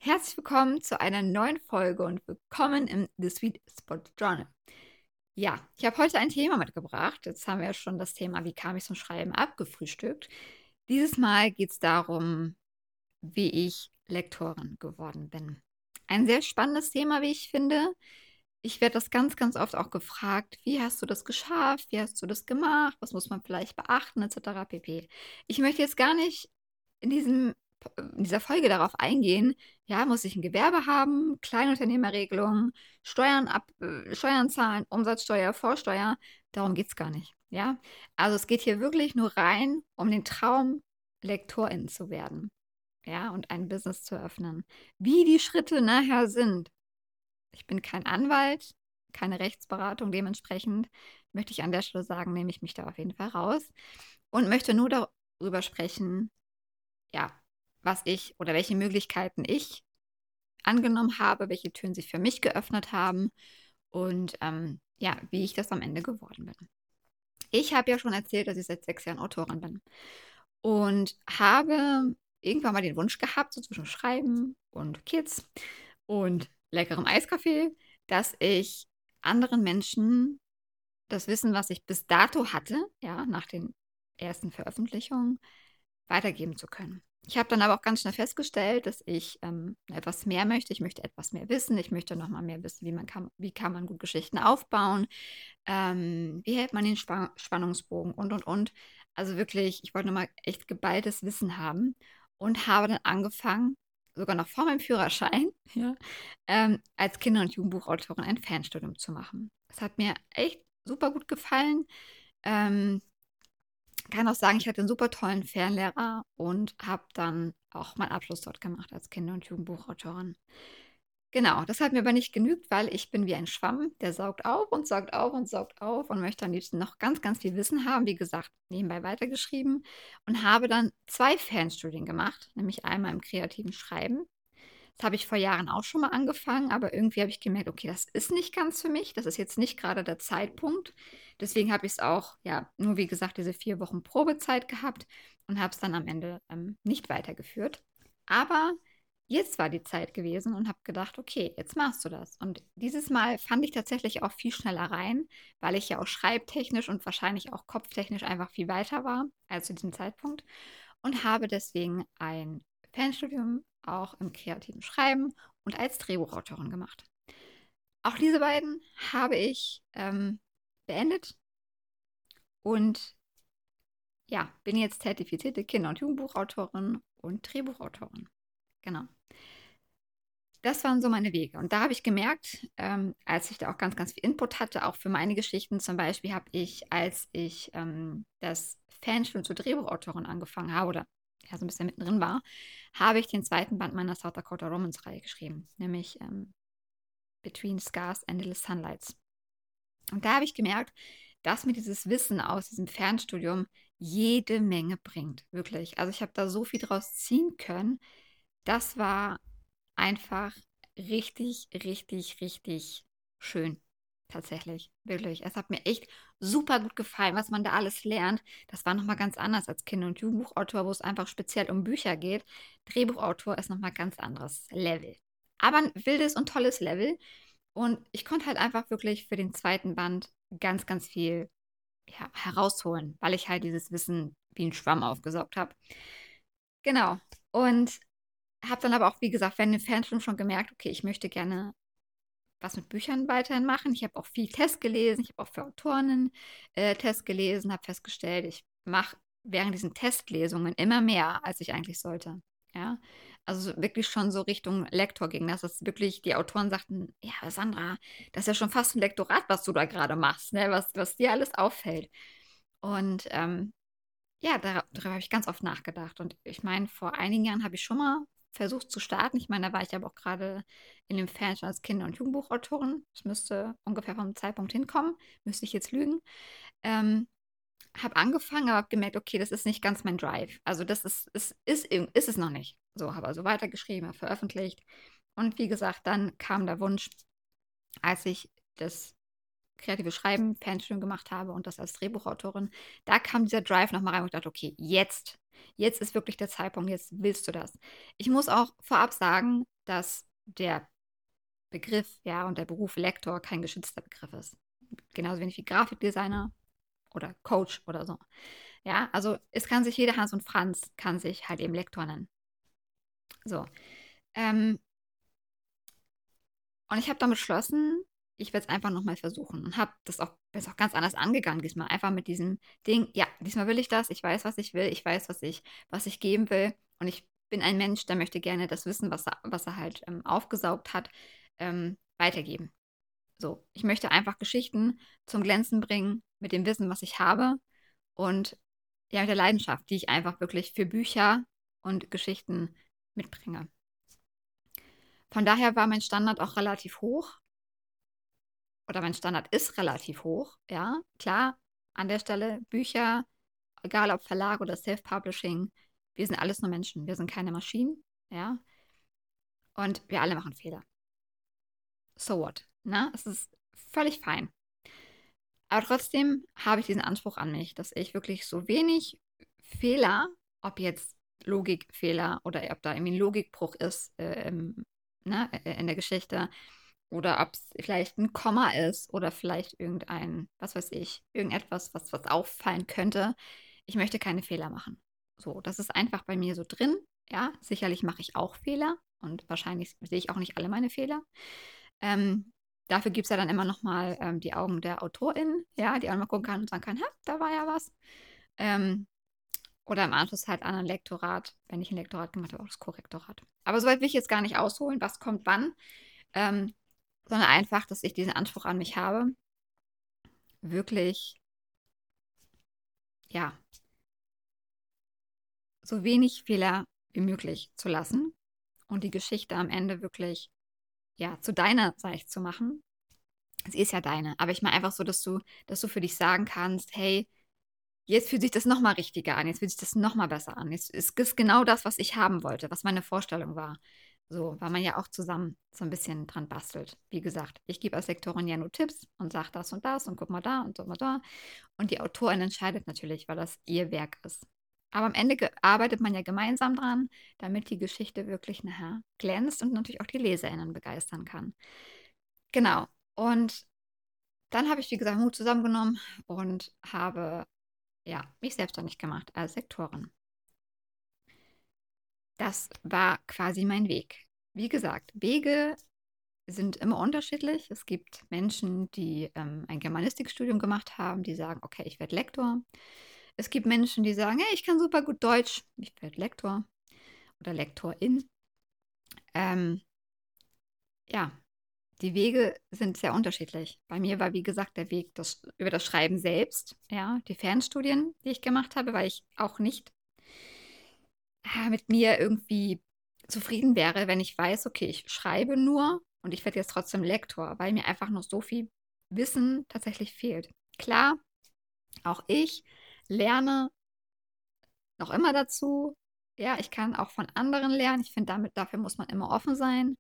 Herzlich willkommen zu einer neuen Folge und willkommen im The Sweet Spot Journal. Ja, ich habe heute ein Thema mitgebracht. Jetzt haben wir ja schon das Thema, wie kam ich zum Schreiben, abgefrühstückt. Dieses Mal geht es darum, wie ich Lektorin geworden bin. Ein sehr spannendes Thema, wie ich finde. Ich werde das ganz, ganz oft auch gefragt, wie hast du das geschafft, wie hast du das gemacht, was muss man vielleicht beachten, etc. pp. Ich möchte jetzt gar nicht in in dieser Folge darauf eingehen, ja, muss ich ein Gewerbe haben, Kleinunternehmerregelung, Steuern zahlen, Umsatzsteuer, Vorsteuer, darum geht es gar nicht, ja. Also es geht hier wirklich nur rein um den Traum, Lektorin zu werden, ja, und ein Business zu eröffnen. Wie die Schritte nachher sind. Ich bin kein Anwalt, keine Rechtsberatung, dementsprechend möchte ich an der Stelle sagen, nehme ich mich da auf jeden Fall raus und möchte nur darüber sprechen, ja, was ich oder welche Möglichkeiten ich angenommen habe, welche Türen sich für mich geöffnet haben und ja, wie ich das am Ende geworden bin. Ich habe ja schon erzählt, dass ich seit 6 Jahren Autorin bin und habe irgendwann mal den Wunsch gehabt, so zwischen Schreiben und Kids und leckerem Eiskaffee, dass ich anderen Menschen das Wissen, was ich bis dato hatte, ja, nach den ersten Veröffentlichungen, weitergeben zu können. Ich habe dann aber auch ganz schnell festgestellt, dass ich etwas mehr möchte. Ich möchte etwas mehr wissen. Ich möchte noch mal mehr wissen, wie kann man gut Geschichten aufbauen, wie hält man den Spannungsbogen und. Also wirklich, ich wollte noch mal echt geballtes Wissen haben und habe dann angefangen, sogar noch vor meinem Führerschein, ja, als Kinder- und Jugendbuchautorin ein Fernstudium zu machen. Das hat mir echt super gut gefallen. Ähm, kann auch sagen, ich hatte einen super tollen Fernlehrer und habe dann auch meinen Abschluss dort gemacht als Kinder- und Jugendbuchautorin. Genau, das hat mir aber nicht genügt, weil ich bin wie ein Schwamm, der saugt auf und saugt auf und saugt auf und möchte am liebsten noch ganz, ganz viel Wissen haben. Wie gesagt, nebenbei weitergeschrieben und habe dann 2 Fernstudien gemacht, nämlich einmal im kreativen Schreiben. Das habe ich vor Jahren auch schon mal angefangen, aber irgendwie habe ich gemerkt, okay, das ist nicht ganz für mich. Das ist jetzt nicht gerade der Zeitpunkt. Deswegen habe ich es auch, ja, nur wie gesagt, diese 4 Wochen Probezeit gehabt und habe es dann am Ende nicht weitergeführt. Aber jetzt war die Zeit gewesen und habe gedacht, okay, jetzt machst du das. Und dieses Mal fand ich tatsächlich auch viel schneller rein, weil ich ja auch schreibtechnisch und wahrscheinlich auch kopftechnisch einfach viel weiter war als zu diesem Zeitpunkt und habe deswegen ein Fernstudium auch im kreativen Schreiben und als Drehbuchautorin gemacht. Auch diese beiden habe ich beendet und ja, bin jetzt zertifizierte Kinder- und Jugendbuchautorin und Drehbuchautorin. Genau. Das waren so meine Wege. Und da habe ich gemerkt, als ich da auch ganz, ganz viel Input hatte, auch für meine Geschichten zum Beispiel, habe ich, als ich das Fanstudium zur Drehbuchautorin angefangen habe oder ja, so ein bisschen mittendrin war, habe ich den zweiten Band meiner South Dakota Romance-Reihe geschrieben, nämlich Between Scars and Little Sunlights. Und da habe ich gemerkt, dass mir dieses Wissen aus diesem Fernstudium jede Menge bringt, wirklich. Also ich habe da so viel draus ziehen können. Das war einfach richtig, richtig, richtig schön. Tatsächlich, wirklich. Es hat mir echt super gut gefallen, was man da alles lernt. Das war nochmal ganz anders als Kinder- und Jugendbuchautor, wo es einfach speziell um Bücher geht. Drehbuchautor ist nochmal ganz anderes Level. Aber ein wildes und tolles Level. Und ich konnte halt einfach wirklich für den zweiten Band ganz, ganz viel ja, herausholen, weil ich halt dieses Wissen wie ein Schwamm aufgesaugt habe. Genau. Und habe dann aber auch, wie gesagt, während dem Fernstudium schon gemerkt, okay, ich möchte gerne was mit Büchern weiterhin machen. Ich habe auch viel Test gelesen, ich habe auch für Autorinnen Test gelesen, habe festgestellt, ich mache während diesen Testlesungen immer mehr, als ich eigentlich sollte. Ja, also wirklich schon so Richtung Lektor ging, dass es wirklich die Autoren sagten, ja, Sandra, das ist ja schon fast ein Lektorat, was du da gerade machst, ne? Was dir alles auffällt. Und ja, darüber habe ich ganz oft nachgedacht. Und ich meine, vor einigen Jahren habe ich schon mal versucht zu starten. Ich meine, da war ich aber auch gerade in dem Fan schon als Kinder- und Jugendbuchautorin. Das müsste ungefähr vom Zeitpunkt hinkommen. Müsste ich jetzt lügen. Ähm, habe angefangen, aber habe gemerkt, okay, das ist nicht ganz mein Drive. Also ist es noch nicht. So, habe also weitergeschrieben, habe veröffentlicht. Und wie gesagt, dann kam der Wunsch, als ich das kreative Schreiben, Fernstudium gemacht habe und das als Drehbuchautorin, da kam dieser Drive nochmal rein und ich dachte, okay, jetzt ist wirklich der Zeitpunkt, jetzt willst du das. Ich muss auch vorab sagen, dass der Begriff, ja, und der Beruf Lektor kein geschützter Begriff ist. Genauso wenig wie Grafikdesigner oder Coach oder so. Ja, also es kann sich jeder Hans und Franz kann sich halt eben Lektor nennen. So. Ähm, und ich habe dann beschlossen, ich werde es einfach nochmal versuchen und habe bin es auch ganz anders angegangen diesmal. Einfach mit diesem Ding, ja, diesmal will ich das, ich weiß, was ich will, ich weiß, was ich geben will. Und ich bin ein Mensch, der möchte gerne das Wissen, was er halt aufgesaugt hat, weitergeben. So, ich möchte einfach Geschichten zum Glänzen bringen mit dem Wissen, was ich habe und ja, mit der Leidenschaft, die ich einfach wirklich für Bücher und Geschichten mitbringe. Von daher war mein Standard auch relativ hoch oder mein Standard ist relativ hoch, ja, klar, an der Stelle Bücher, egal ob Verlag oder Self-Publishing, wir sind alles nur Menschen, wir sind keine Maschinen, ja, und wir alle machen Fehler. So what, ne? Es ist völlig fein. Aber trotzdem habe ich diesen Anspruch an mich, dass ich wirklich so wenig Fehler, ob jetzt Logikfehler oder ob da irgendwie ein Logikbruch ist ne, in der Geschichte oder ob es vielleicht ein Komma ist oder vielleicht irgendein, was weiß ich, irgendetwas, was auffallen könnte. Ich möchte keine Fehler machen. So, das ist einfach bei mir so drin. Ja, sicherlich mache ich auch Fehler und wahrscheinlich sehe ich auch nicht alle meine Fehler. Ähm, Dafür gibt es ja dann immer noch mal die Augen der AutorInnen, ja, die auch mal gucken kann und sagen kann, ha, da war ja was. Ähm, oder im Anschluss halt an ein Lektorat, wenn ich ein Lektorat gemacht habe, auch das Korrektorat. Aber soweit will ich jetzt gar nicht ausholen, was kommt wann, ähm, sondern einfach, dass ich diesen Anspruch an mich habe, wirklich, ja, so wenig Fehler wie möglich zu lassen und die Geschichte am Ende wirklich, ja, zu deiner, sag ich, zu machen. Sie ist ja deine, aber ich meine einfach so, dass du für dich sagen kannst, hey, jetzt fühlt sich das nochmal richtiger an, jetzt fühlt sich das nochmal besser an. Jetzt ist es genau das, was ich haben wollte, was meine Vorstellung war. So, weil man ja auch zusammen so ein bisschen dran bastelt. Wie gesagt, ich gebe als Lektorin ja nur Tipps und sage das und guck mal da und so mal da. Und die Autorin entscheidet natürlich, weil das ihr Werk ist. Aber am Ende arbeitet man ja gemeinsam dran, damit die Geschichte wirklich nachher glänzt und natürlich auch die LeserInnen begeistern kann. Genau. Und dann habe ich, wie gesagt, Mut zusammengenommen und habe ja, mich selbstständig gemacht als Lektorin. Das war quasi mein Weg. Wie gesagt, Wege sind immer unterschiedlich. Es gibt Menschen, die ein Germanistikstudium gemacht haben, die sagen, okay, ich werde Lektor. Es gibt Menschen, die sagen, hey, ich kann super gut Deutsch, ich werde Lektor oder Lektorin. Ähm, ja, die Wege sind sehr unterschiedlich. Bei mir war, wie gesagt, der Weg über das Schreiben selbst, ja, die Fernstudien, die ich gemacht habe, weil ich auch nicht mit mir irgendwie zufrieden wäre, wenn ich weiß, okay, ich schreibe nur und ich werde jetzt trotzdem Lektor, weil mir einfach noch so viel Wissen tatsächlich fehlt. Klar, auch ich lerne noch immer dazu. Ja, ich kann auch von anderen lernen. Ich finde, dafür muss man immer offen sein,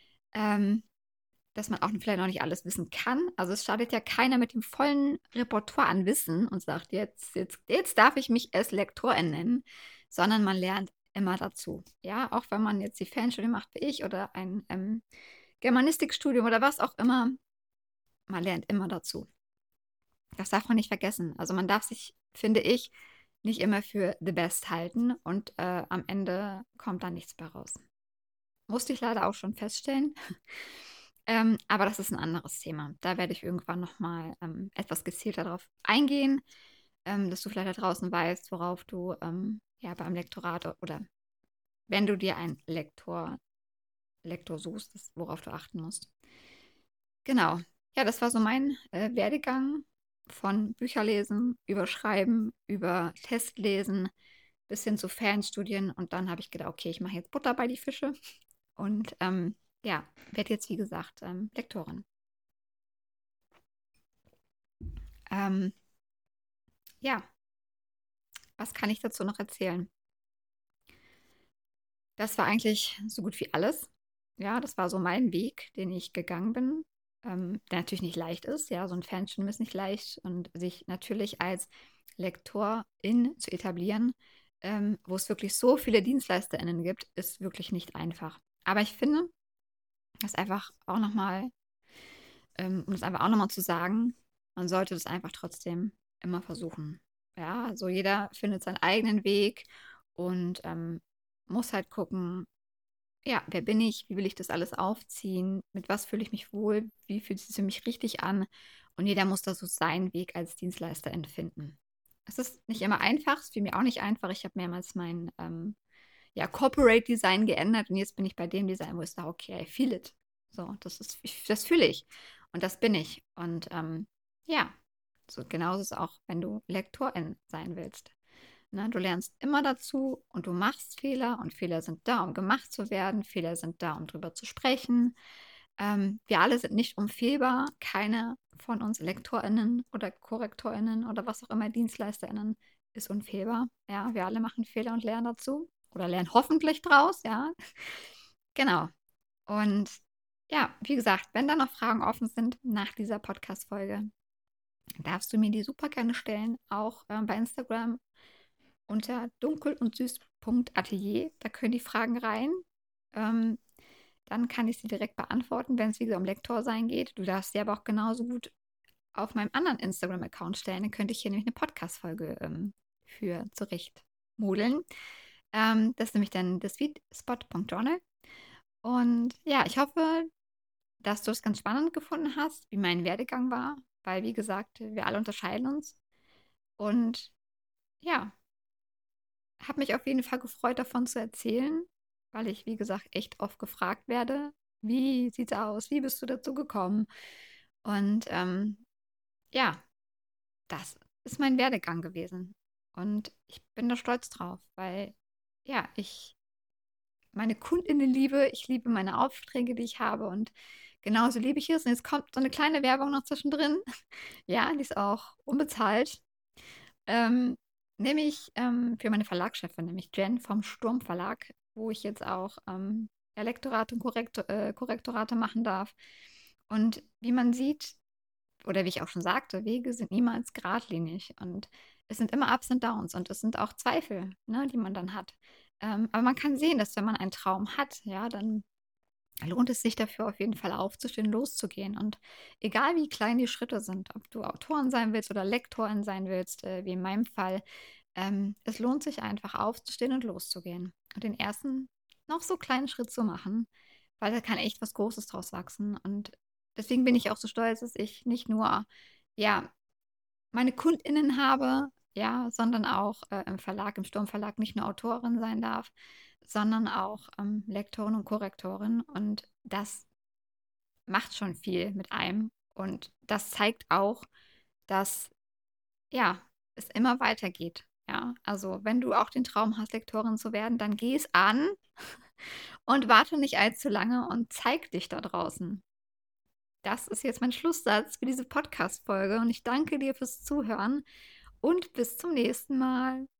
dass man auch vielleicht noch nicht alles wissen kann. Also es startet ja keiner mit dem vollen Repertoire an Wissen und sagt, jetzt darf ich mich als Lektorin nennen, sondern man lernt immer dazu. Ja, auch wenn man jetzt die Fernstudie macht wie ich oder ein Germanistikstudium oder was auch immer, man lernt immer dazu. Das darf man nicht vergessen. Also man darf sich, finde ich, nicht immer für the best halten und am Ende kommt da nichts mehr raus. Musste ich leider auch schon feststellen. Aber das ist ein anderes Thema. Da werde ich irgendwann nochmal etwas gezielter darauf eingehen, dass du vielleicht da draußen weißt, worauf du ja beim Lektorat oder wenn du dir einen Lektor suchst, worauf du achten musst. Genau. Ja, das war so mein Werdegang von Bücherlesen, über Schreiben, über Testlesen bis hin zu Fernstudien. Und dann habe ich gedacht, okay, ich mache jetzt Butter bei die Fische und ja, werde jetzt, wie gesagt, Lektorin. Ähm, ja, was kann ich dazu noch erzählen? Das war eigentlich so gut wie alles. Ja, das war so mein Weg, den ich gegangen bin, der natürlich nicht leicht ist. Ja, so ein Fernstudium ist nicht leicht und sich natürlich als Lektorin zu etablieren, wo es wirklich so viele DienstleisterInnen gibt, ist wirklich nicht einfach. Aber ich finde, das einfach auch nochmal, um das einfach auch nochmal zu sagen, man sollte das einfach trotzdem immer versuchen. Ja, also jeder findet seinen eigenen Weg und muss halt gucken, ja, wer bin ich? Wie will ich das alles aufziehen? Mit was fühle ich mich wohl? Wie fühlt es sich für mich richtig an? Und jeder muss da so seinen Weg als Dienstleister empfinden. Es ist nicht immer einfach, es fiel mir auch nicht einfach. Ich habe mehrmals mein ja, Corporate Design geändert und jetzt bin ich bei dem Design, wo ich sage, okay, I feel it. So, das fühle ich und das bin ich. Und ja, so genauso ist es auch, wenn du Lektorin sein willst. Ne, du lernst immer dazu und du machst Fehler und Fehler sind da, um gemacht zu werden. Fehler sind da, um drüber zu sprechen. Wir alle sind nicht unfehlbar. Keine von uns LektorInnen oder KorrektorInnen oder was auch immer, DienstleisterInnen ist unfehlbar. Ja, wir alle machen Fehler und lernen dazu oder lernen hoffentlich draus. Ja, genau. Und ja, wie gesagt, wenn da noch Fragen offen sind nach dieser Podcast-Folge, darfst du mir die super gerne stellen, auch bei Instagram unter dunkel und süß.atelier. Da können die Fragen rein. Ähm, Dann kann ich sie direkt beantworten, wenn es wieder um Lektor sein geht. Du darfst sie aber auch genauso gut auf meinem anderen Instagram-Account stellen. Dann könnte ich hier nämlich eine Podcast-Folge für zurecht modeln. Das ist nämlich dann thesweetspot.journal. Und ja, ich hoffe, dass du es ganz spannend gefunden hast, wie mein Werdegang war, weil, wie gesagt, wir alle unterscheiden uns. Und ja, habe mich auf jeden Fall gefreut, davon zu erzählen, weil ich, wie gesagt, echt oft gefragt werde, wie sieht's aus? Wie bist du dazu gekommen? Und ja, das ist mein Werdegang gewesen. Und ich bin da stolz drauf, weil ja, ich meine Kundinnen liebe, ich liebe meine Aufträge, die ich habe und genauso liebe ich es. Und jetzt kommt so eine kleine Werbung noch zwischendrin. Ja, die ist auch unbezahlt. Ähm, Nämlich für meine Verlagschefin, nämlich Jen vom Sturm Verlag, wo ich jetzt auch ja, Lektorate und Korrektorate machen darf. Und wie man sieht, oder wie ich auch schon sagte, Wege sind niemals geradlinig und es sind immer Ups und Downs und es sind auch Zweifel, ne, die man dann hat. Aber man kann sehen, dass wenn man einen Traum hat, ja, dann lohnt es sich dafür auf jeden Fall aufzustehen, loszugehen. Und egal wie klein die Schritte sind, ob du Autorin sein willst oder Lektorin sein willst, wie in meinem Fall, es lohnt sich einfach aufzustehen und loszugehen. Und den ersten noch so kleinen Schritt zu machen, weil da kann echt was Großes draus wachsen. Und deswegen bin ich auch so stolz, dass ich nicht nur, ja, meine KundInnen habe, ja, sondern auch im Verlag, im Sturmverlag nicht nur Autorin sein darf, sondern auch Lektorin und Korrektorin. Und das macht schon viel mit einem. Und das zeigt auch, dass ja, es immer weitergeht. Ja, also wenn du auch den Traum hast, Lektorin zu werden, dann geh es an und warte nicht allzu lange und zeig dich da draußen. Das ist jetzt mein Schlusssatz für diese Podcast-Folge und ich danke dir fürs Zuhören und bis zum nächsten Mal.